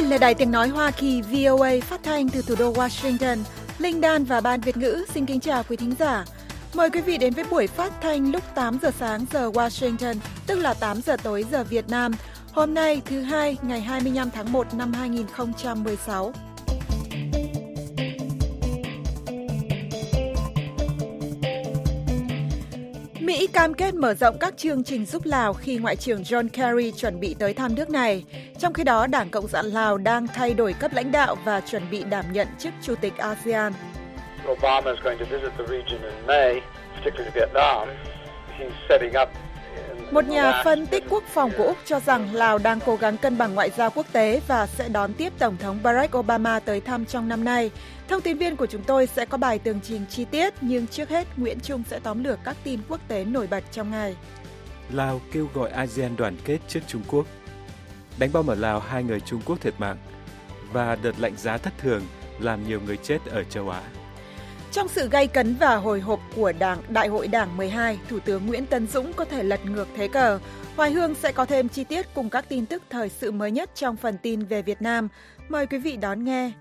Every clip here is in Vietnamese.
là Đài Tiếng Nói Hoa Kỳ VOA phát thanh từ thủ đô Washington. Linh Dan và Ban Việt ngữ xin kính chào quý thính giả. Mời quý vị đến với buổi phát thanh lúc 8 giờ sáng giờ Washington, tức là 8 giờ tối giờ Việt Nam. Hôm nay thứ Hai, ngày 25 tháng 1 năm 2016. Mỹ cam kết mở rộng các chương trình giúp Lào khi Ngoại trưởng John Kerry chuẩn bị tới thăm nước này. Trong khi đó, Đảng Cộng sản Lào đang thay đổi cấp lãnh đạo và chuẩn bị đảm nhận chức Chủ tịch ASEAN. Obama is going to visit the region in May, particularly Vietnam. He's setting up. Một nhà phân tích quốc phòng của Úc cho rằng Lào đang cố gắng cân bằng ngoại giao quốc tế và sẽ đón tiếp Tổng thống Barack Obama tới thăm trong năm nay. Thông tin viên của chúng tôi sẽ có bài tường trình chi tiết, nhưng trước hết Nguyễn Trung sẽ tóm lược các tin quốc tế nổi bật trong ngày. Lào kêu gọi ASEAN đoàn kết trước Trung Quốc. Đánh bom ở Lào 2 người Trung Quốc thiệt mạng. Và đợt lạnh giá thất thường làm nhiều người chết ở châu Á. Trong sự gay cấn và hồi hộp của Đại hội Đảng 12, Thủ tướng Nguyễn Tấn Dũng có thể lật ngược thế cờ. Hoài Hương sẽ có thêm chi tiết cùng các tin tức thời sự mới nhất trong phần tin về Việt Nam. Mời quý vị đón nghe.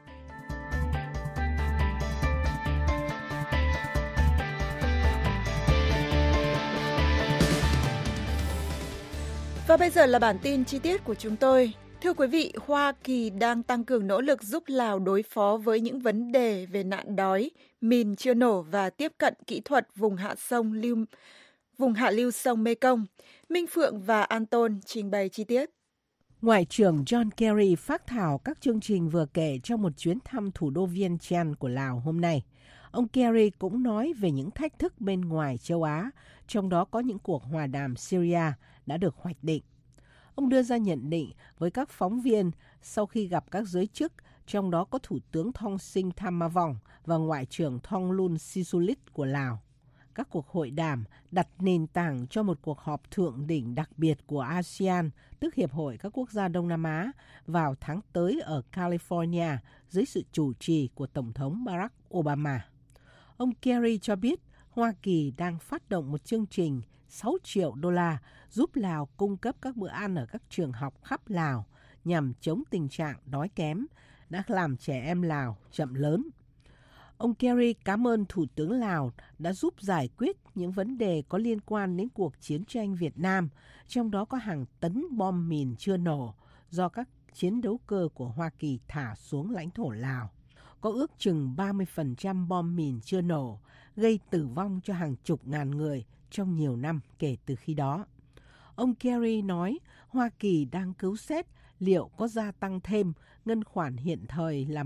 Và bây giờ là bản tin chi tiết của chúng tôi. Thưa quý vị, Hoa Kỳ đang tăng cường nỗ lực giúp Lào đối phó với những vấn đề về nạn đói, mìn chưa nổ và tiếp cận kỹ thuật vùng hạ lưu sông Mekong. Minh Phượng và An Tôn trình bày chi tiết. Ngoại trưởng John Kerry phác thảo các chương trình vừa kể trong một chuyến thăm thủ đô Vientiane của Lào hôm nay. Ông Kerry cũng nói về những thách thức bên ngoài châu Á, trong đó có những cuộc hòa đàm Syria đã được hoạch định. Ông đưa ra nhận định với các phóng viên sau khi gặp các giới chức, trong đó có Thủ tướng Thongsin Thamavong và Ngoại trưởng Thonglun Sisulit của Lào. Các cuộc hội đàm đặt nền tảng cho một cuộc họp thượng đỉnh đặc biệt của ASEAN, tức Hiệp hội các quốc gia Đông Nam Á, vào tháng tới ở California dưới sự chủ trì của Tổng thống Barack Obama. Ông Kerry cho biết Hoa Kỳ đang phát động một chương trình 6 triệu đô la giúp Lào cung cấp các bữa ăn ở các trường học khắp Lào nhằm chống tình trạng đói kém đã làm trẻ em Lào chậm lớn. Ông Kerry cảm ơn Thủ tướng Lào đã giúp giải quyết những vấn đề có liên quan đến cuộc chiến tranh Việt Nam, trong đó có hàng tấn bom mìn chưa nổ do các chiến đấu cơ của Hoa Kỳ thả xuống lãnh thổ Lào. Có ước chừng 30% bom mìn chưa nổ, gây tử vong cho hàng chục ngàn người trong nhiều năm kể từ khi đó. Ông Kerry nói Hoa Kỳ đang cứu xét liệu có gia tăng thêm ngân khoản hiện thời là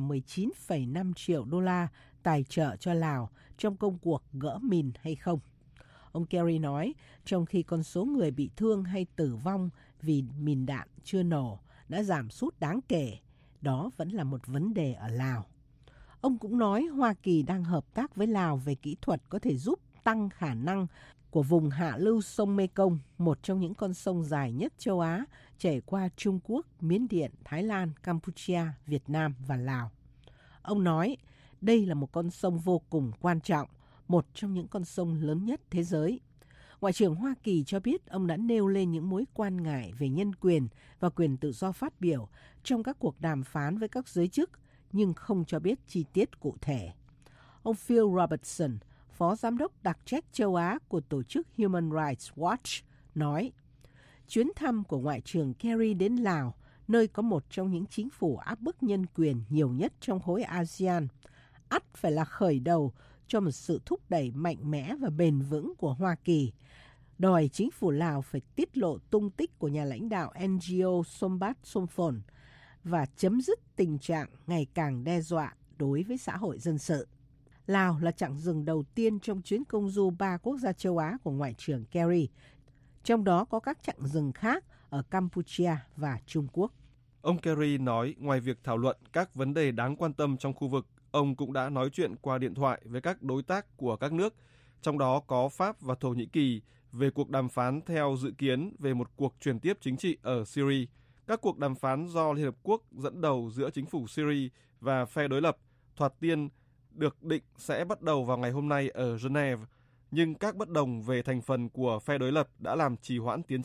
19,5 triệu đô la tài trợ cho Lào trong công cuộc gỡ mìn hay không. Ông Kerry nói trong khi con số người bị thương hay tử vong vì mìn đạn chưa nổ đã giảm sút đáng kể, đó vẫn là một vấn đề ở Lào. Ông cũng nói Hoa Kỳ đang hợp tác với Lào về kỹ thuật có thể giúp tăng khả năng của vùng hạ lưu sông Mekong, một trong những con sông dài nhất châu Á, chảy qua Trung Quốc, Miến Điện, Thái Lan, Campuchia, Việt Nam và Lào. Ông nói đây là một con sông vô cùng quan trọng, một trong những con sông lớn nhất thế giới. Ngoại trưởng Hoa Kỳ cho biết ông đã nêu lên những mối quan ngại về nhân quyền và quyền tự do phát biểu trong các cuộc đàm phán với các giới chức, nhưng không cho biết chi tiết cụ thể. Ông Phil Robertson, Phó Giám đốc đặc trách châu Á của tổ chức Human Rights Watch, nói chuyến thăm của Ngoại trưởng Kerry đến Lào, nơi có một trong những chính phủ áp bức nhân quyền nhiều nhất trong khối ASEAN, ắt phải là khởi đầu cho một sự thúc đẩy mạnh mẽ và bền vững của Hoa Kỳ, đòi chính phủ Lào phải tiết lộ tung tích của nhà lãnh đạo NGO Sombath Somphone và chấm dứt tình trạng ngày càng đe dọa đối với xã hội dân sự. Lào là chặng dừng đầu tiên trong chuyến công du 3 quốc gia châu Á của Ngoại trưởng Kerry, trong đó có các chặng dừng khác ở Campuchia và Trung Quốc. Ông Kerry nói ngoài việc thảo luận các vấn đề đáng quan tâm trong khu vực, ông cũng đã nói chuyện qua điện thoại với các đối tác của các nước, trong đó có Pháp và Thổ Nhĩ Kỳ, về cuộc đàm phán theo dự kiến về một cuộc chuyển tiếp chính trị ở Syria. Các cuộc đàm phán do Liên Hợp Quốc dẫn đầu giữa chính phủ Syria và phe đối lập thoạt tiên được định sẽ bắt đầu vào ngày hôm nay ở Geneva, nhưng các bất đồng về thành phần của phe đối lập đã làm trì hoãn tiến trình.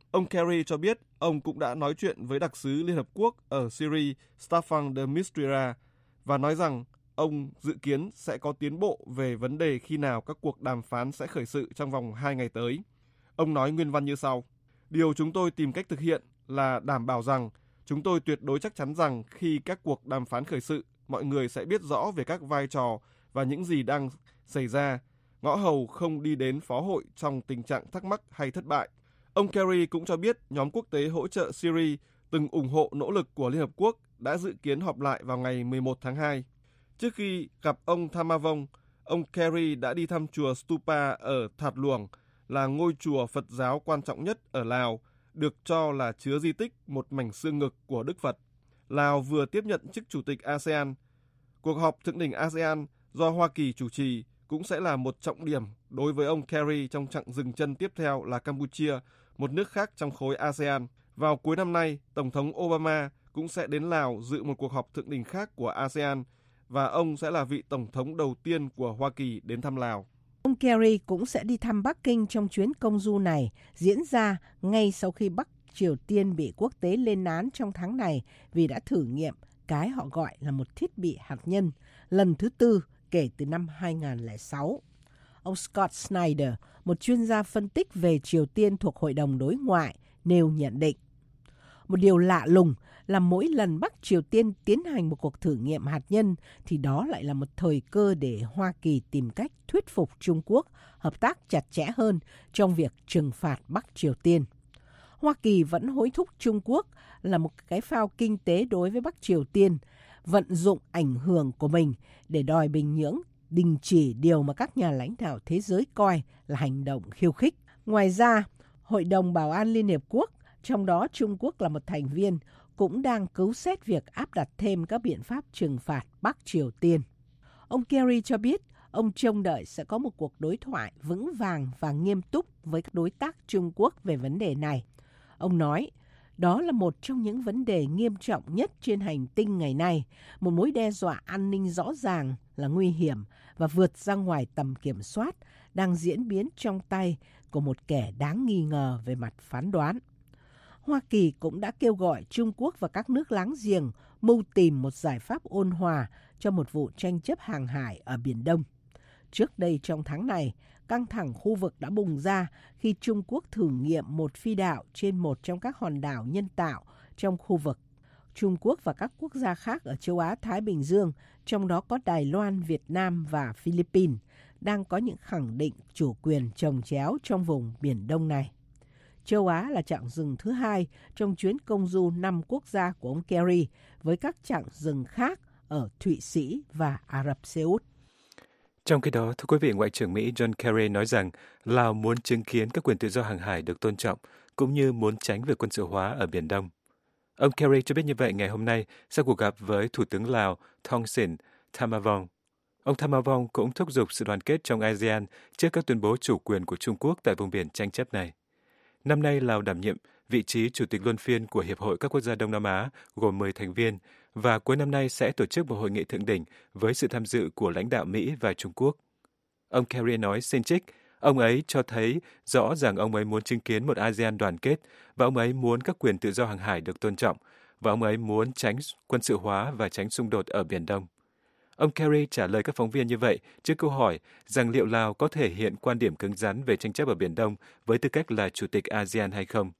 Ông Kerry cho biết ông cũng đã nói chuyện với đặc sứ Liên Hợp Quốc ở Syria Staffan de Mistura và nói rằng ông dự kiến sẽ có tiến bộ về vấn đề khi nào các cuộc đàm phán sẽ khởi sự trong vòng 2 ngày tới. Ông nói nguyên văn như sau: Điều chúng tôi tìm cách thực hiện là đảm bảo rằng chúng tôi tuyệt đối chắc chắn rằng khi các cuộc đàm phán khởi sự, mọi người sẽ biết rõ về các vai trò và những gì đang xảy ra, ngõ hầu không đi đến phó hội trong tình trạng thắc mắc hay thất bại. Ông Kerry cũng cho biết nhóm quốc tế hỗ trợ Syria từng ủng hộ nỗ lực của Liên Hợp Quốc đã dự kiến họp lại vào ngày 11 tháng 2. Trước khi gặp ông Thamavong, ông Kerry đã đi thăm chùa Stupa ở Thạt Luang, là ngôi chùa Phật giáo quan trọng nhất ở Lào, được cho là chứa di tích một mảnh xương ngực của Đức Phật. Lào vừa tiếp nhận chức chủ tịch ASEAN. Cuộc họp thượng đỉnh ASEAN do Hoa Kỳ chủ trì cũng sẽ là một trọng điểm đối với ông Kerry trong chặng dừng chân tiếp theo là Campuchia, một nước khác trong khối ASEAN. Vào cuối năm nay, Tổng thống Obama cũng sẽ đến Lào dự một cuộc họp thượng đỉnh khác của ASEAN và ông sẽ là vị Tổng thống đầu tiên của Hoa Kỳ đến thăm Lào. Ông Kerry cũng sẽ đi thăm Bắc Kinh trong chuyến công du này, diễn ra ngay sau khi Bắc Triều Tiên bị quốc tế lên án trong tháng này vì đã thử nghiệm cái họ gọi là một thiết bị hạt nhân lần thứ tư kể từ năm 2006. Ông Scott Snyder, một chuyên gia phân tích về Triều Tiên thuộc Hội đồng Đối ngoại, nêu nhận định. Một điều lạ lùng là mỗi lần Bắc Triều Tiên tiến hành một cuộc thử nghiệm hạt nhân thì đó lại là một thời cơ để Hoa Kỳ tìm cách thuyết phục Trung Quốc hợp tác chặt chẽ hơn trong việc trừng phạt Bắc Triều Tiên. Hoa Kỳ vẫn hối thúc Trung Quốc là một cái phao kinh tế đối với Bắc Triều Tiên, vận dụng ảnh hưởng của mình để đòi Bình Nhưỡng đình chỉ điều mà các nhà lãnh đạo thế giới coi là hành động khiêu khích. Ngoài ra, Hội đồng Bảo an Liên Hiệp Quốc, trong đó Trung Quốc là một thành viên, cũng đang cứu xét việc áp đặt thêm các biện pháp trừng phạt Bắc Triều Tiên. Ông Kerry cho biết ông trông đợi sẽ có một cuộc đối thoại vững vàng và nghiêm túc với các đối tác Trung Quốc về vấn đề này. Ông nói, đó là một trong những vấn đề nghiêm trọng nhất trên hành tinh ngày nay, một mối đe dọa an ninh rõ ràng là nguy hiểm và vượt ra ngoài tầm kiểm soát, đang diễn biến trong tay của một kẻ đáng nghi ngờ về mặt phán đoán. Hoa Kỳ cũng đã kêu gọi Trung Quốc và các nước láng giềng mưu tìm một giải pháp ôn hòa cho một vụ tranh chấp hàng hải ở Biển Đông. Trước đây trong tháng này, căng thẳng khu vực đã bùng ra khi Trung Quốc thử nghiệm một phi đạo trên một trong các hòn đảo nhân tạo trong khu vực. Trung Quốc và các quốc gia khác ở châu Á-Thái Bình Dương, trong đó có Đài Loan, Việt Nam và Philippines, đang có những khẳng định chủ quyền chồng chéo trong vùng Biển Đông này. Châu Á là chặng dừng thứ hai trong chuyến công du 5 quốc gia của ông Kerry, với các chặng dừng khác ở Thụy Sĩ và Ả Rập Xê Út. Trong khi đó, thưa quý vị, Ngoại trưởng Mỹ John Kerry nói rằng Lào muốn chứng kiến các quyền tự do hàng hải được tôn trọng, cũng như muốn tránh việc quân sự hóa ở Biển Đông. Ông Kerry cho biết như vậy ngày hôm nay sau cuộc gặp với Thủ tướng Lào Thongsin Thamavong. Ông Thamavong cũng thúc giục sự đoàn kết trong ASEAN trước các tuyên bố chủ quyền của Trung Quốc tại vùng biển tranh chấp này. Năm nay, Lào đảm nhiệm vị trí Chủ tịch luân phiên của Hiệp hội các quốc gia Đông Nam Á gồm 10 thành viên và cuối năm nay sẽ tổ chức một hội nghị thượng đỉnh với sự tham dự của lãnh đạo Mỹ và Trung Quốc. Ông Kerry nói xin trích, ông ấy cho thấy rõ rằng ông ấy muốn chứng kiến một ASEAN đoàn kết và ông ấy muốn các quyền tự do hàng hải được tôn trọng và ông ấy muốn tránh quân sự hóa và tránh xung đột ở Biển Đông. Ông Kerry trả lời các phóng viên như vậy trước câu hỏi rằng liệu Lào có thể hiện quan điểm cứng rắn về tranh chấp ở Biển Đông với tư cách là Chủ tịch ASEAN hay không.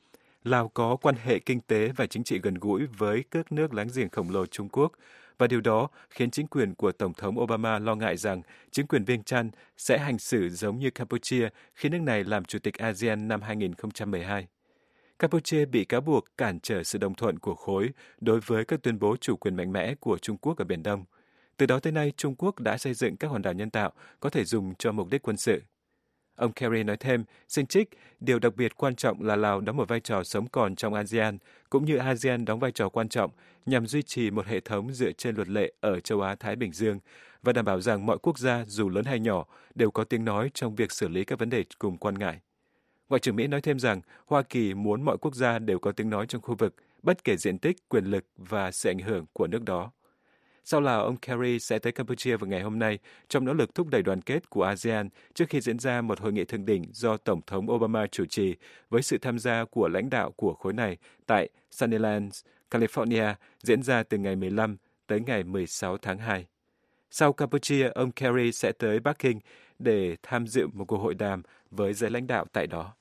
Lào có quan hệ kinh tế và chính trị gần gũi với các nước láng giềng khổng lồ Trung Quốc, và điều đó khiến chính quyền của Tổng thống Obama lo ngại rằng chính quyền Viêng Chăn sẽ hành xử giống như Campuchia khi nước này làm Chủ tịch ASEAN năm 2012. Campuchia bị cáo buộc cản trở sự đồng thuận của khối đối với các tuyên bố chủ quyền mạnh mẽ của Trung Quốc ở Biển Đông. Từ đó tới nay, Trung Quốc đã xây dựng các hòn đảo nhân tạo có thể dùng cho mục đích quân sự. Ông Kerry nói thêm, xin trích, điều đặc biệt quan trọng là Lào đóng một vai trò sống còn trong ASEAN, cũng như ASEAN đóng vai trò quan trọng nhằm duy trì một hệ thống dựa trên luật lệ ở châu Á-Thái Bình Dương và đảm bảo rằng mọi quốc gia, dù lớn hay nhỏ, đều có tiếng nói trong việc xử lý các vấn đề cùng quan ngại. Ngoại trưởng Mỹ nói thêm rằng Hoa Kỳ muốn mọi quốc gia đều có tiếng nói trong khu vực, bất kể diện tích, quyền lực và sự ảnh hưởng của nước đó. Sau Lào, ông Kerry sẽ tới Campuchia vào ngày hôm nay trong nỗ lực thúc đẩy đoàn kết của ASEAN trước khi diễn ra một hội nghị thượng đỉnh do Tổng thống Obama chủ trì với sự tham gia của lãnh đạo của khối này tại Sunnylands, California, diễn ra từ ngày 15 tới ngày 16 tháng 2. Sau Campuchia, ông Kerry sẽ tới Bắc Kinh để tham dự một cuộc hội đàm với giới lãnh đạo tại đó.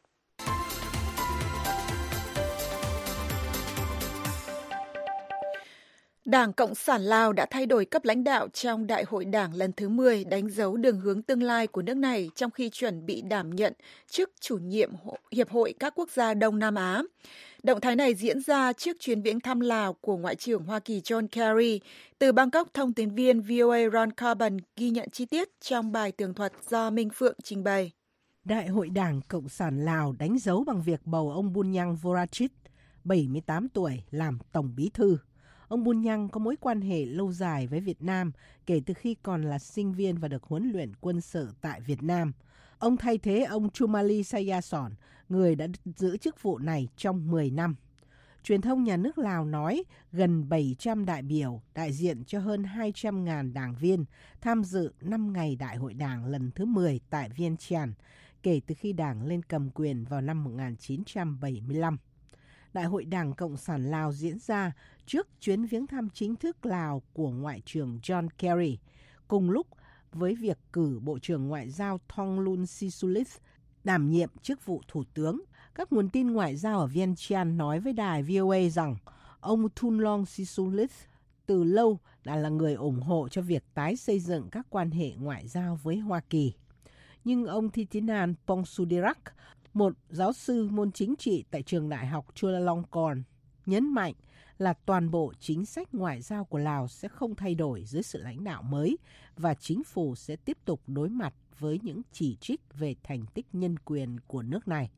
Đảng Cộng sản Lào đã thay đổi cấp lãnh đạo trong Đại hội Đảng lần thứ 10, đánh dấu đường hướng tương lai của nước này trong khi chuẩn bị đảm nhận chức chủ nhiệm Hiệp hội các quốc gia Đông Nam Á. Động thái này diễn ra trước chuyến viếng thăm Lào của Ngoại trưởng Hoa Kỳ John Kerry. Từ Bangkok, thông tín viên VOA Ron Carbon ghi nhận chi tiết trong bài tường thuật do Minh Phượng trình bày. Đại hội Đảng Cộng sản Lào đánh dấu bằng việc bầu ông Bunyang Vorachit, 78 tuổi, làm Tổng Bí thư. Ông Bunyang có mối quan hệ lâu dài với Việt Nam kể từ khi còn là sinh viên và được huấn luyện quân sự tại Việt Nam. Ông thay thế ông Chumali Sayason, người đã giữ chức vụ này trong 10 năm. Truyền thông nhà nước Lào nói gần 700 đại biểu đại diện cho hơn 200.000 đảng viên tham dự 5 ngày Đại hội Đảng lần thứ 10 tại Vientiane, kể từ khi Đảng lên cầm quyền vào năm 1975. Đại hội Đảng Cộng sản Lào diễn ra trước chuyến viếng thăm chính thức Lào của Ngoại trưởng John Kerry, cùng lúc với việc cử Bộ trưởng Ngoại giao Thongloun Sisoulith đảm nhiệm chức vụ Thủ tướng. Các nguồn tin ngoại giao ở Vientiane nói với đài VOA rằng ông Thongloun Sisoulith từ lâu đã là người ủng hộ cho việc tái xây dựng các quan hệ ngoại giao với Hoa Kỳ. Nhưng ông Thitinan Pongsudhirak, một giáo sư môn chính trị tại trường đại học Chulalongkorn, nhấn mạnh là toàn bộ chính sách ngoại giao của Lào sẽ không thay đổi dưới sự lãnh đạo mới và chính phủ sẽ tiếp tục đối mặt với những chỉ trích về thành tích nhân quyền của nước này.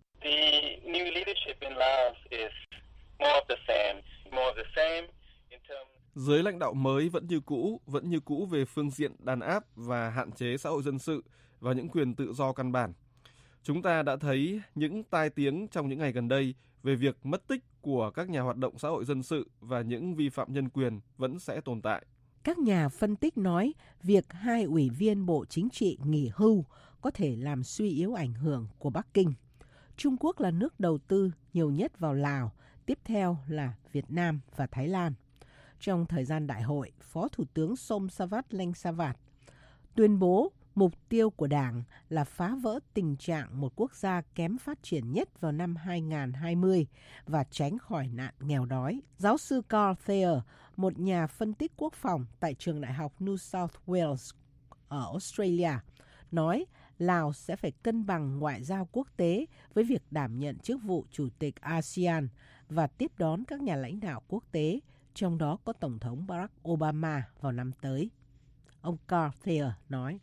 Giới lãnh đạo mới vẫn như cũ về phương diện đàn áp và hạn chế xã hội dân sự và những quyền tự do căn bản. Chúng ta đã thấy những tai tiếng trong những ngày gần đây về việc mất tích của các nhà hoạt động xã hội dân sự và những vi phạm nhân quyền vẫn sẽ tồn tại. Các nhà phân tích nói việc 2 ủy viên Bộ Chính trị nghỉ hưu có thể làm suy yếu ảnh hưởng của Bắc Kinh. Trung Quốc là nước đầu tư nhiều nhất vào Lào, tiếp theo là Việt Nam và Thái Lan. Trong thời gian đại hội, Phó Thủ tướng Somsavat Langsavat tuyên bố mục tiêu của Đảng là phá vỡ tình trạng một quốc gia kém phát triển nhất vào năm 2020 và tránh khỏi nạn nghèo đói. Giáo sư Carl Thayer, một nhà phân tích quốc phòng tại trường đại học New South Wales ở Australia, nói Lào sẽ phải cân bằng ngoại giao quốc tế với việc đảm nhận chức vụ Chủ tịch ASEAN và tiếp đón các nhà lãnh đạo quốc tế, trong đó có Tổng thống Barack Obama vào năm tới. Ông Carl Thayer nói,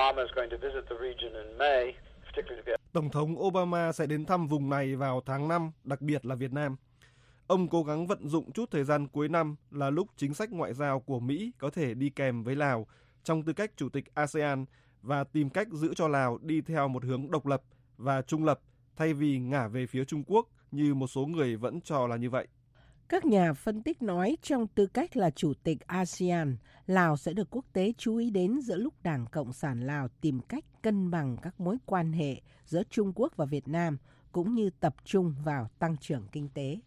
Tổng thống Obama sẽ đến thăm vùng này vào tháng 5, đặc biệt là Việt Nam. Ông cố gắng vận dụng chút thời gian cuối năm là lúc chính sách ngoại giao của Mỹ có thể đi kèm với Lào trong tư cách Chủ tịch ASEAN và tìm cách giữ cho Lào đi theo một hướng độc lập và trung lập thay vì ngả về phía Trung Quốc như một số người vẫn cho là như vậy. Các nhà phân tích nói trong tư cách là Chủ tịch ASEAN, Lào sẽ được quốc tế chú ý đến giữa lúc Đảng Cộng sản Lào tìm cách cân bằng các mối quan hệ giữa Trung Quốc và Việt Nam, cũng như tập trung vào tăng trưởng kinh tế.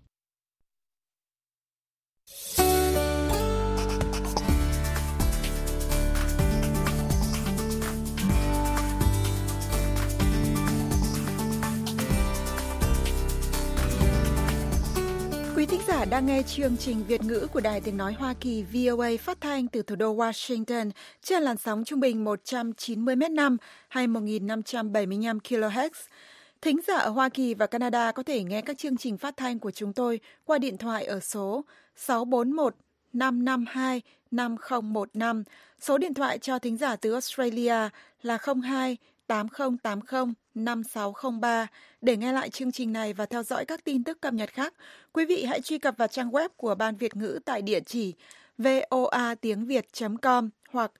Quý thính giả đang nghe chương trình Việt ngữ của Đài Tiếng Nói Hoa Kỳ VOA phát thanh từ thủ đô Washington trên làn sóng trung bình 190 m/5 hay 1.575 kHz. Thính giả ở Hoa Kỳ và Canada có thể nghe các chương trình phát thanh của chúng tôi qua điện thoại ở số 641 552 5015. Số điện thoại cho thính giả từ Australia là 02 8080 5603. Để nghe lại chương trình này và theo dõi các tin tức cập nhật khác, quý vị hãy truy cập vào trang web của Ban Việt ngữ tại địa chỉ voatiengviet.com hoặc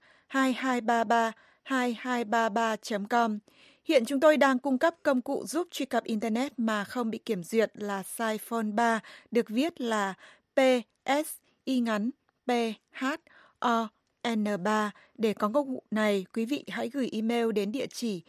2233 .com. Hiện chúng tôi đang cung cấp công cụ giúp truy cập Internet mà không bị kiểm duyệt là Siphon 3, được viết là PSI ngắn PH ON3. Để có công cụ này, quý vị hãy gửi email đến địa chỉ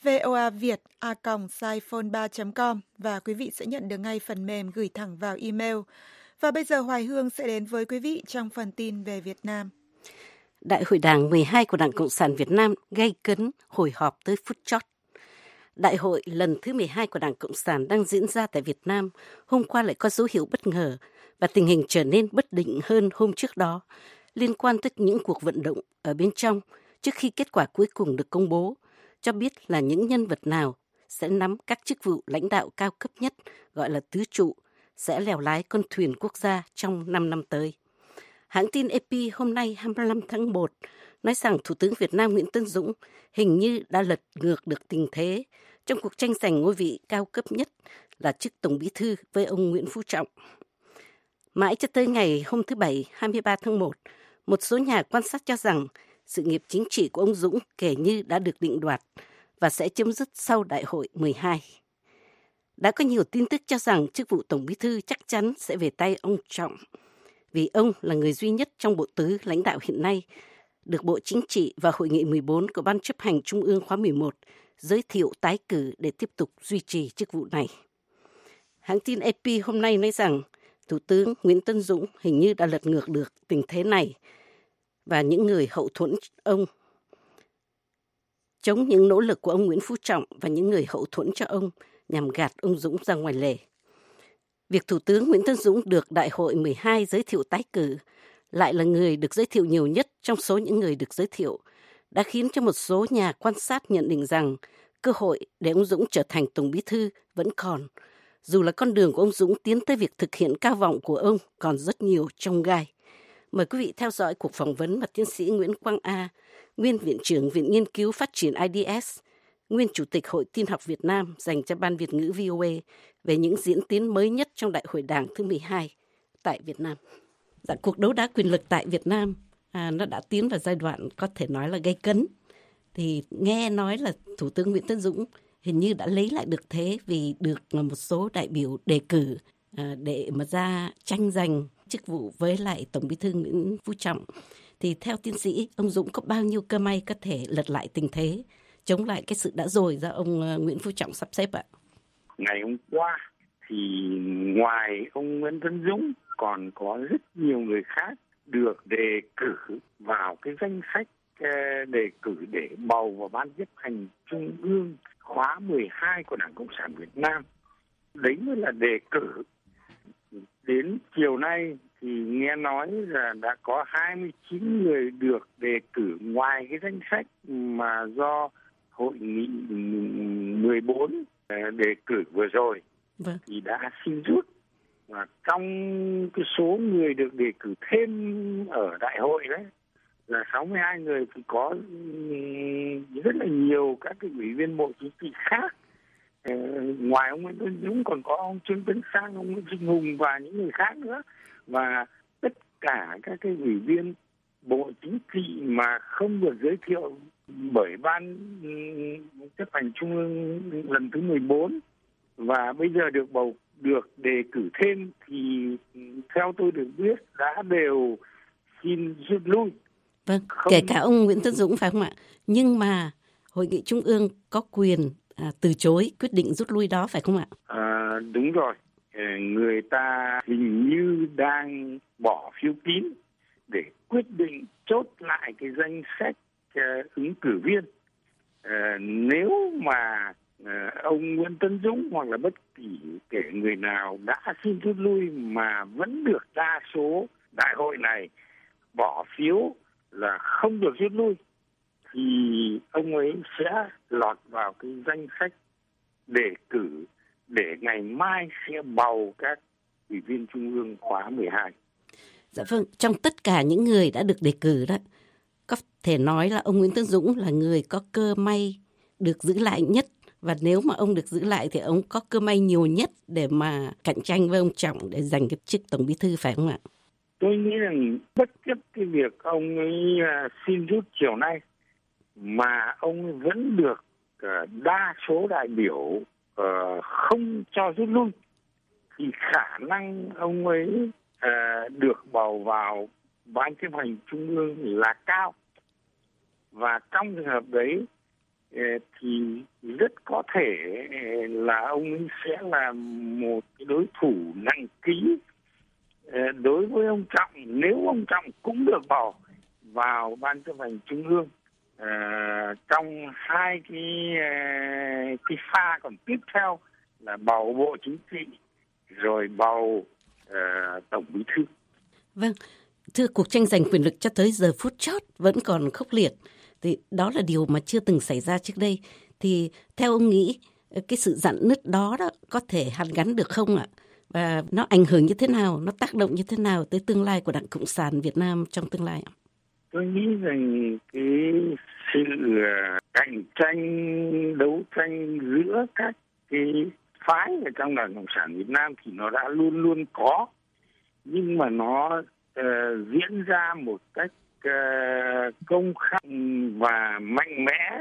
voaviet@saiphone3.com và quý vị sẽ nhận được ngay phần mềm gửi thẳng vào email. Và bây giờ Hoài Hương sẽ đến với quý vị trong phần tin về Việt Nam. Đại hội Đảng 12 của Đảng Cộng sản Việt Nam gay cấn hồi họp tới phút chót. Đại hội lần thứ 12 của Đảng Cộng sản đang diễn ra tại Việt Nam, hôm qua lại có dấu hiệu bất ngờ và tình hình trở nên bất định hơn hôm trước đó, liên quan tới những cuộc vận động ở bên trong trước khi kết quả cuối cùng được công bố, cho biết là những nhân vật nào sẽ nắm các chức vụ lãnh đạo cao cấp nhất, gọi là tứ trụ, sẽ lèo lái con thuyền quốc gia trong 5 năm tới. Hãng tin AP hôm nay 25 tháng 1 nói rằng Thủ tướng Việt Nam Nguyễn Tấn Dũng hình như đã lật ngược được tình thế trong cuộc tranh giành ngôi vị cao cấp nhất là chức Tổng Bí thư với ông Nguyễn Phú Trọng. Mãi cho tới ngày hôm thứ Bảy 23 tháng 1, một số nhà quan sát cho rằng sự nghiệp chính trị của ông Dũng kể như đã được định đoạt và sẽ chấm dứt sau Đại hội 12. Đã có nhiều tin tức cho rằng chức vụ Tổng Bí thư chắc chắn sẽ về tay ông Trọng, vì ông là người duy nhất trong bộ tứ lãnh đạo hiện nay được Bộ Chính trị và Hội nghị 14 của Ban chấp hành Trung ương khóa 11 giới thiệu tái cử để tiếp tục duy trì chức vụ này. Hãng tin AP hôm nay nói rằng Thủ tướng Nguyễn Tấn Dũng hình như đã lật ngược được tình thế này và những người hậu thuẫn ông, chống những nỗ lực của ông Nguyễn Phú Trọng và những người hậu thuẫn cho ông nhằm gạt ông Dũng ra ngoài lề. Việc Thủ tướng Nguyễn Tấn Dũng được Đại hội 12 giới thiệu tái cử, lại là người được giới thiệu nhiều nhất trong số những người được giới thiệu, đã khiến cho một số nhà quan sát nhận định rằng cơ hội để ông Dũng trở thành Tổng Bí thư vẫn còn, dù là con đường của ông Dũng tiến tới việc thực hiện cao vọng của ông còn rất nhiều chông gai. Mời quý vị theo dõi cuộc phỏng vấn mà tiến sĩ Nguyễn Quang A, nguyên Viện trưởng Viện Nghiên cứu Phát triển IDS, nguyên Chủ tịch Hội Tin học Việt Nam dành cho Ban Việt ngữ VOA về những diễn tiến mới nhất trong Đại hội Đảng thứ 12 tại Việt Nam. Cuộc đấu đá quyền lực tại Việt Nam nó đã tiến vào giai đoạn có thể nói là gay cấn. Thì nghe nói là Thủ tướng Nguyễn Tấn Dũng hình như đã lấy lại được thế vì được một số đại biểu đề cử để mà ra tranh giành chức vụ với lại Tổng Bí thư Nguyễn Phú Trọng. Thì theo tiến sĩ, ông Dũng có bao nhiêu cơ may có thể lật lại tình thế, chống lại cái sự đã rồi do ông Nguyễn Phú Trọng sắp xếp ạ? Ngày hôm qua thì ngoài ông Nguyễn Tấn Dũng còn có rất nhiều người khác được đề cử vào cái danh sách đề cử để bầu vào Ban chấp hành Trung ương khóa 12 của Đảng Cộng sản Việt Nam. Đấy mới là đề cử. Đến chiều nay thì nghe nói là đã có 29 người được đề cử ngoài cái danh sách mà do Hội nghị 14 đề cử vừa rồi. Vâng. Thì đã xin rút. Và trong cái số người được đề cử thêm ở đại hội đấy là 62 người thì có rất là nhiều các cái ủy viên Bộ Chính trị khác. Ngoài ông Nguyễn Tấn Dũng còn có ông Trương Tấn Sang, ông Nguyễn Sinh Hùng và những người khác nữa. Và tất cả các cái ủy viên Bộ Chính trị mà không được giới thiệu bởi Ban chấp hành Trung ương lần thứ 14 và bây giờ được đề cử thêm thì theo tôi được biết đã đều xin rút lui. Vâng, kể cả ông Nguyễn Tấn Dũng phải không ạ? Nhưng mà Hội nghị Trung ương có quyền từ chối quyết định rút lui đó phải không ạ? Đúng rồi. Người ta hình như đang bỏ phiếu kín để quyết định chốt lại cái danh sách ứng cử viên. Nếu mà ông Nguyễn Tấn Dũng hoặc là bất kỳ kể người nào đã xin rút lui mà vẫn được đa số đại hội này bỏ phiếu là không được rút lui thì ông ấy sẽ lọt vào cái danh sách đề cử để ngày mai sẽ bầu các ủy viên Trung ương khóa 12. Dạ vâng, trong tất cả những người đã được đề cử đó, có thể nói là ông Nguyễn Tấn Dũng là người có cơ may được giữ lại nhất. Và nếu mà ông được giữ lại thì ông có cơ may nhiều nhất để mà cạnh tranh với ông Trọng để giành cái chức Tổng Bí thư phải không ạ? Tôi nghĩ rằng bất chấp cái việc ông ấy xin rút chiều nay mà ông ấy vẫn được đa số đại biểu không cho rút lui thì khả năng ông ấy được bầu vào ban chấp hành trung ương là cao. Và trong trường hợp đấy thì rất có thể là ông ấy sẽ là một cái đối thủ nặng ký đối với ông Trọng, nếu ông Trọng cũng được bầu vào ban chấp hành trung ương trong hai cái pha còn tiếp theo là bầu Bộ Chính trị rồi bầu Tổng Bí thư. Vâng, thưa, cuộc tranh giành quyền lực cho tới giờ phút chót vẫn còn khốc liệt. Thì đó là điều mà chưa từng xảy ra trước đây. Thì theo ông nghĩ cái sự rạn nứt đó có thể hàn gắn được không ạ? Và nó ảnh hưởng như thế nào, nó tác động như thế nào tới tương lai của Đảng Cộng sản Việt Nam trong tương lai ạ? Tôi nghĩ rằng cái sự cạnh tranh, đấu tranh giữa các cái phái ở trong Đảng Cộng sản Việt Nam thì nó đã luôn luôn có. Nhưng mà nó diễn ra một cách công khai và mạnh mẽ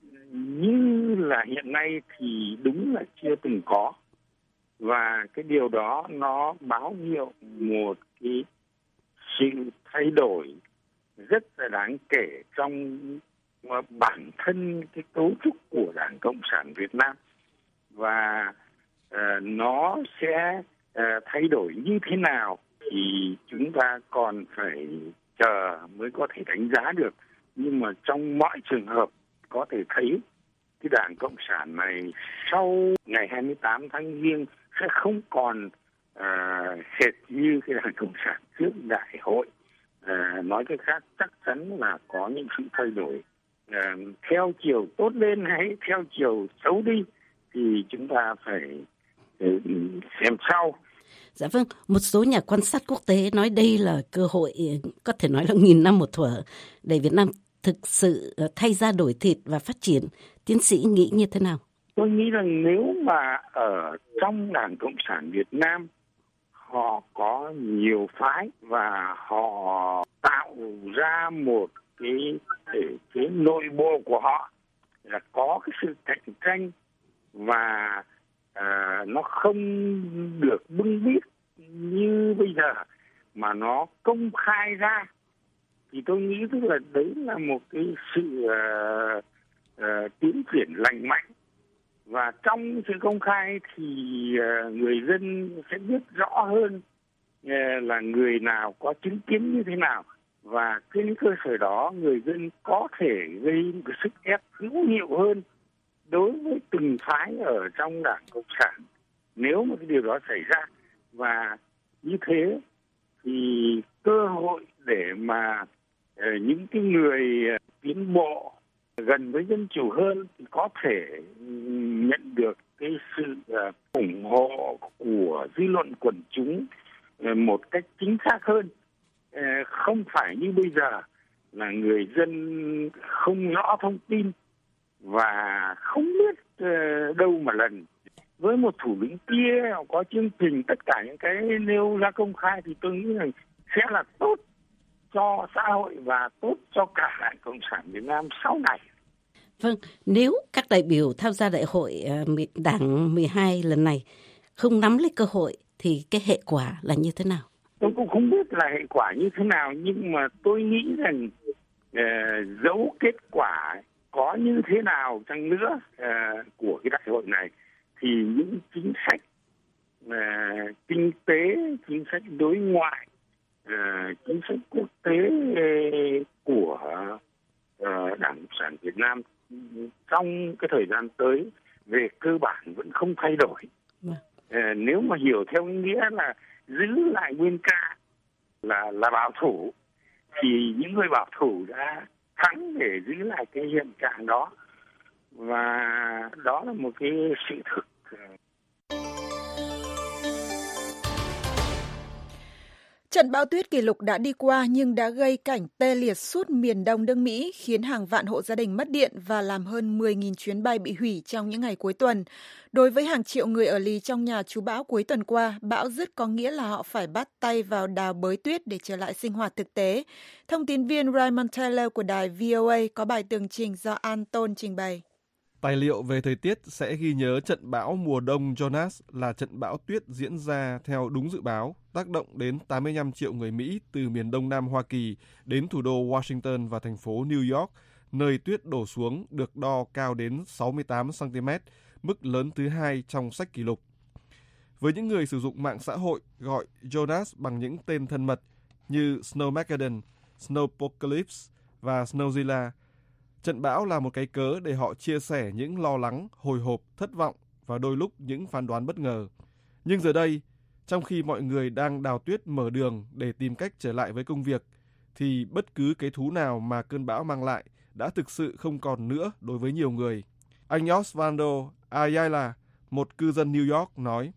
như là hiện nay thì đúng là chưa từng có. Và cái điều đó nó báo hiệu một cái sự thay đổi rất là đáng kể trong bản thân cái cấu trúc của Đảng Cộng sản Việt Nam. Và nó sẽ thay đổi như thế nào thì chúng ta còn phải chờ mới có thể đánh giá được. Nhưng mà trong mọi trường hợp có thể thấy cái Đảng Cộng sản này sau ngày 28 tháng Giêng sẽ không còn hệt như cái Đảng Cộng sản trước đại hội. Nói cách khác, chắc chắn là có những sự thay đổi theo chiều tốt lên hay theo chiều xấu đi thì chúng ta phải xem sau. Dạ vâng, một số nhà quan sát quốc tế nói đây là cơ hội có thể nói là nghìn năm một thuở để Việt Nam thực sự thay da đổi thịt và phát triển. Tiến sĩ nghĩ như thế nào? Tôi nghĩ rằng nếu mà ở trong Đảng Cộng sản Việt Nam họ có nhiều phái và họ tạo ra một cái thể chế nội bộ của họ là có cái sự cạnh tranh và nó không được bưng bít như bây giờ mà nó công khai ra thì tôi nghĩ tức là đấy là một cái sự tiến triển lành mạnh. Và trong sự công khai thì người dân sẽ biết rõ hơn là người nào có chứng kiến như thế nào. Và trên cơ sở đó người dân có thể gây một cái sức ép hữu hiệu hơn đối với từng phái ở trong Đảng Cộng sản nếu mà cái điều đó xảy ra. Và như thế thì cơ hội để mà những cái người tiến bộ gần với dân chủ hơn thì có thể nhận được cái sự ủng hộ của dư luận quần chúng một cách chính xác hơn. Không phải như bây giờ là người dân không rõ thông tin và không biết đâu mà lần. Với một thủ lĩnh kia có chương trình tất cả những cái nêu ra công khai thì tôi nghĩ rằng sẽ là tốt cho xã hội và tốt cho cả Đảng Cộng sản Việt Nam sau này. Vâng, nếu các đại biểu tham gia đại hội Đảng 12 lần này không nắm lấy cơ hội thì cái hệ quả là như thế nào? Tôi cũng không biết là hệ quả như thế nào, nhưng mà tôi nghĩ rằng dẫu kết quả có như thế nào chăng nữa của cái đại hội này thì những chính sách kinh tế, chính sách đối ngoại, chính sách quốc tế của Đảng Cộng sản Việt Nam trong cái thời gian tới về cơ bản vẫn không thay đổi. Nếu mà hiểu theo nghĩa là giữ lại nguyên trạng là bảo thủ thì những người bảo thủ đã thắng để giữ lại cái hiện trạng đó, và đó là một cái sự thực. Trận bão tuyết kỷ lục đã đi qua nhưng đã gây cảnh tê liệt suốt miền đông nước Mỹ, khiến hàng vạn hộ gia đình mất điện và làm hơn 10.000 chuyến bay bị hủy trong những ngày cuối tuần. Đối với hàng triệu người ở lì trong nhà trú bão cuối tuần qua, bão dứt có nghĩa là họ phải bắt tay vào đào bới tuyết để trở lại sinh hoạt thực tế. Thông tin viên Raymond Taylor của đài VOA có bài tường trình do Anton trình bày. Tài liệu về thời tiết sẽ ghi nhớ trận bão mùa đông Jonas là trận bão tuyết diễn ra theo đúng dự báo, tác động đến 85 triệu người Mỹ từ miền đông nam Hoa Kỳ đến thủ đô Washington và thành phố New York, nơi tuyết đổ xuống được đo cao đến 68 cm, mức lớn thứ hai trong sách kỷ lục. Với những người sử dụng mạng xã hội gọi Jonas bằng những tên thân mật như Snowmageddon, Snowpocalypse và Snowzilla, trận bão là một cái cớ để họ chia sẻ những lo lắng, hồi hộp, thất vọng và đôi lúc những phán đoán bất ngờ. Nhưng giờ đây, trong khi mọi người đang đào tuyết mở đường để tìm cách trở lại với công việc, thì bất cứ cái thú nào mà cơn bão mang lại đã thực sự không còn nữa đối với nhiều người. Anh Osvaldo Ayala, một cư dân New York, nói: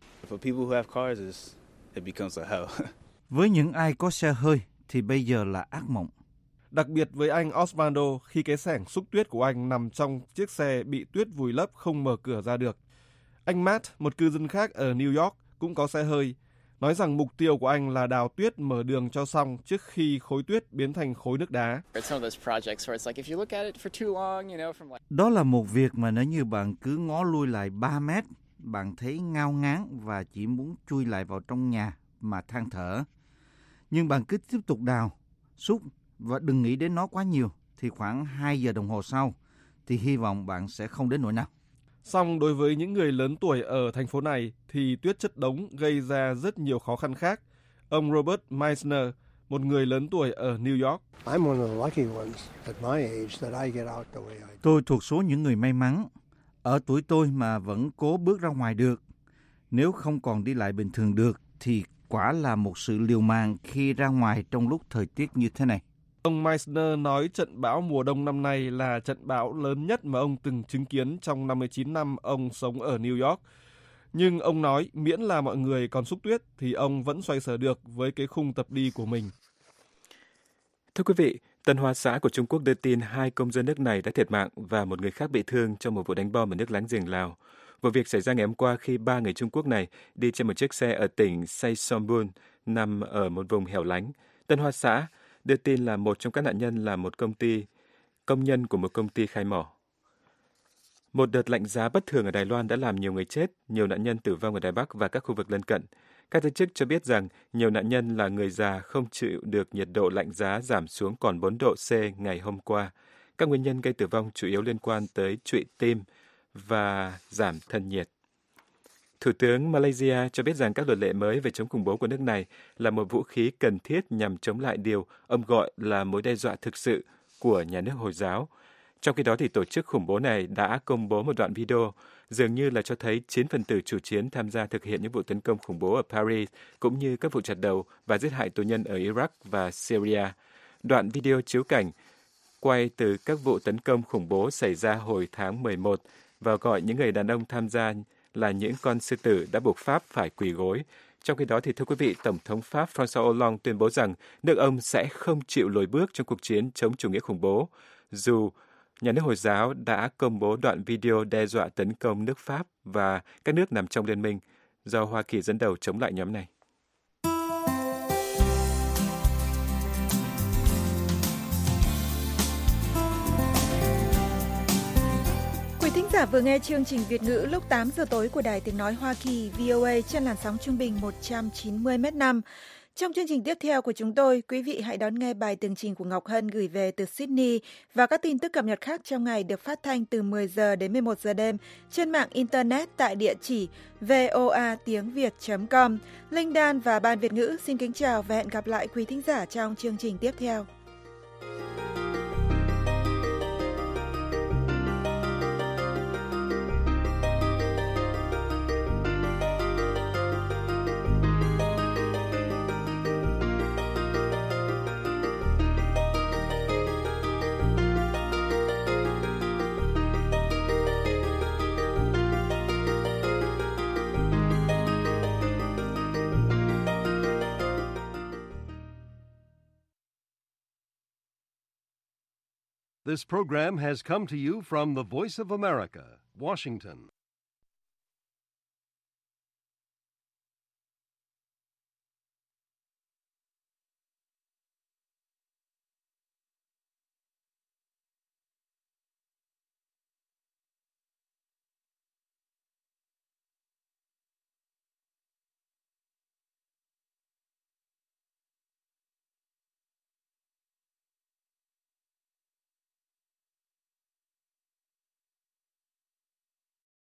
Với những ai có xe hơi thì bây giờ là ác mộng. Đặc biệt với anh Osvaldo khi cái xẻng xúc tuyết của anh nằm trong chiếc xe bị tuyết vùi lấp không mở cửa ra được. Anh Matt, một cư dân khác ở New York, cũng có xe hơi, nói rằng mục tiêu của anh là đào tuyết mở đường cho xong trước khi khối tuyết biến thành khối nước đá. Đó là một việc mà nếu như bạn cứ ngó lui lại 3 mét, bạn thấy ngao ngán và chỉ muốn chui lại vào trong nhà mà than thở. Nhưng bạn cứ tiếp tục đào, xúc và đừng nghĩ đến nó quá nhiều, thì khoảng 2 giờ đồng hồ sau thì hy vọng bạn sẽ không đến nỗi nào. Song đối với những người lớn tuổi ở thành phố này thì tuyết chất đống gây ra rất nhiều khó khăn khác. Ông Robert Meisner, một người lớn tuổi ở New York: Tôi thuộc số những người may mắn ở tuổi tôi mà vẫn cố bước ra ngoài được. Nếu không còn đi lại bình thường được thì quả là một sự liều mạng khi ra ngoài trong lúc thời tiết như thế này. Ông Meisner nói trận bão mùa đông năm nay là trận bão lớn nhất mà ông từng chứng kiến trong 59 năm ông sống ở New York. Nhưng ông nói miễn là mọi người còn xúc tuyết thì ông vẫn xoay sở được với cái khung tập đi của mình. Thưa quý vị, Tân Hoa Xã của Trung Quốc đưa tin 2 công dân nước này đã thiệt mạng và một người khác bị thương trong một vụ đánh bom ở nước láng giềng Lào. Vụ việc xảy ra ngày hôm qua khi 3 người Trung Quốc này đi trên một chiếc xe ở tỉnh Saysonbun nằm ở một vùng hẻo lánh. Tân Hoa Xã đưa tin là một trong các nạn nhân là một công nhân của một công ty khai mỏ. Một đợt lạnh giá bất thường ở Đài Loan đã làm nhiều người chết, nhiều nạn nhân tử vong ở Đài Bắc và các khu vực lân cận. Các giới chức cho biết rằng nhiều nạn nhân là người già không chịu được nhiệt độ lạnh giá giảm xuống còn 4 độ C ngày hôm qua. Các nguyên nhân gây tử vong chủ yếu liên quan tới trụy tim và giảm thân nhiệt. Thủ tướng Malaysia cho biết rằng các luật lệ mới về chống khủng bố của nước này là một vũ khí cần thiết nhằm chống lại điều ông gọi là mối đe dọa thực sự của nhà nước Hồi giáo. Trong khi đó, thì tổ chức khủng bố này đã công bố một đoạn video dường như là cho thấy 9 phần tử chủ chiến tham gia thực hiện những vụ tấn công khủng bố ở Paris, cũng như các vụ chặt đầu và giết hại tù nhân ở Iraq và Syria. Đoạn video chiếu cảnh quay từ các vụ tấn công khủng bố xảy ra hồi tháng 11 và gọi những người đàn ông tham gia là những con sư tử đã buộc Pháp phải quỳ gối. Trong khi đó, thì thưa quý vị, Tổng thống Pháp François Hollande tuyên bố rằng nước ông sẽ không chịu lùi bước trong cuộc chiến chống chủ nghĩa khủng bố, dù nhà nước Hồi giáo đã công bố đoạn video đe dọa tấn công nước Pháp và các nước nằm trong liên minh do Hoa Kỳ dẫn đầu chống lại nhóm này. Quý thính giả vừa nghe chương trình Việt ngữ lúc 8 giờ tối của Đài Tiếng Nói Hoa Kỳ VOA trên làn sóng trung bình 190 m/5. Trong chương trình tiếp theo của chúng tôi, quý vị hãy đón nghe bài tường trình của Ngọc Hân gửi về từ Sydney và các tin tức cập nhật khác trong ngày được phát thanh từ 10 giờ đến 11 giờ đêm trên mạng Internet tại địa chỉ voatiengviet.com. Linh Dan và Ban Việt ngữ xin kính chào và hẹn gặp lại quý thính giả trong chương trình tiếp theo. This program has come to you from the Voice of America, Washington.